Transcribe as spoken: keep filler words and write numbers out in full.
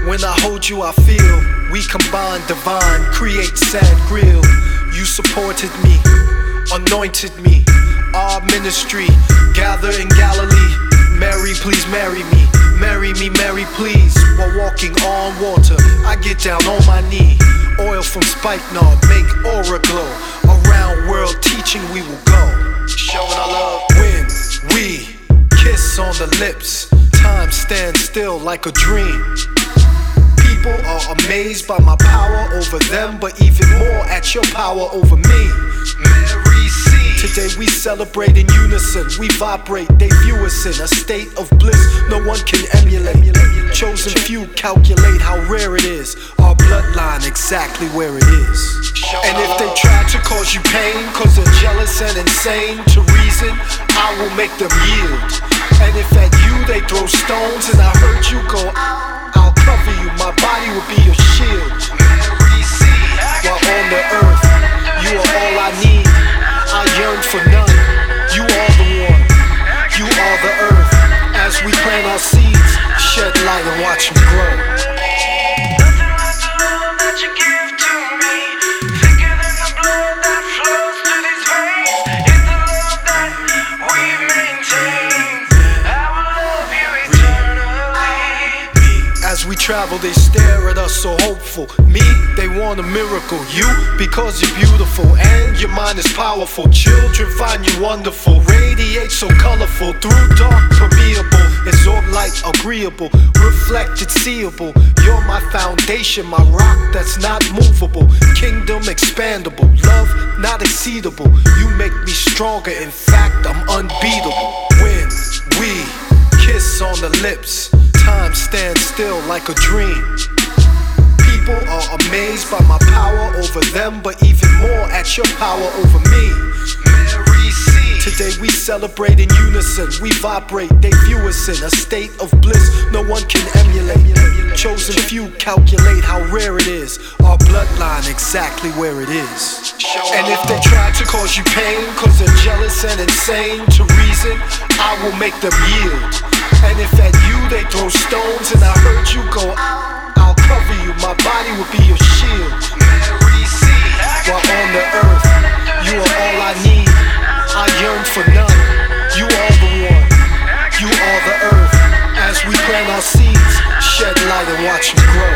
When I hold you, I feel we combine divine, create sad grill. You supported me, anointed me. Our ministry, gather in Galilee. Mary, please marry me. Marry me, Mary, please. While walking on water, I get down on my knee. Oil from spikenard, make aura glow. Around world teaching we will go. Showing our love when we kiss on the lips. Time stands still like a dream. People are amazed by my power over them, but even more at your power over me. Mary C. Today we celebrate in unison. We vibrate, they view us in a state of bliss no one can emulate. Chosen few calculate how rare it is. Our bloodline exactly where it is. And if they try to cause you pain, cause they're jealous and insane to reason, I will make them yield. And if at you they throw stones and I heard you go, I'll cover you, my body will be your shield. While on the earth, you are all I need. I yearn for none, you are the one. You are the earth. As we plant our seeds, shed light and watch them grow. Nothing like the love that you give to me. Thicker than the blood that flows through these veins. It's the love that we maintain. I will love you eternally. As we travel, they stare at us so hopeful. Me, they want a miracle. You, because you're beautiful and your mind is powerful. Children find you wonderful. Radiate so colorful. Through dark, permeable. Absorb light, agreeable. Reflected, seeable. You're my foundation, my rock that's not movable. Kingdom expandable. Love not exceedable. You make me stronger. In fact, I'm unbeatable. When we kiss on the lips, time stands still like a dream. People are amazed by my power over them, but even more at your power over me. Mary C. Today we celebrate in unison. We vibrate, they view us in a state of bliss no one can emulate. Chosen few calculate how rare it is. Our bloodline exactly where it is. And if they try to cause you pain, cause they're jealous and insane to reason, I will make them yield. And if at you they throw stones and I heard you go, I'll cover you, my body will be your shield. Mary C. While on the earth, you are all I need. I yearn for none, you are the one. You are the earth. As we plant our seeds, shed light and watch them grow.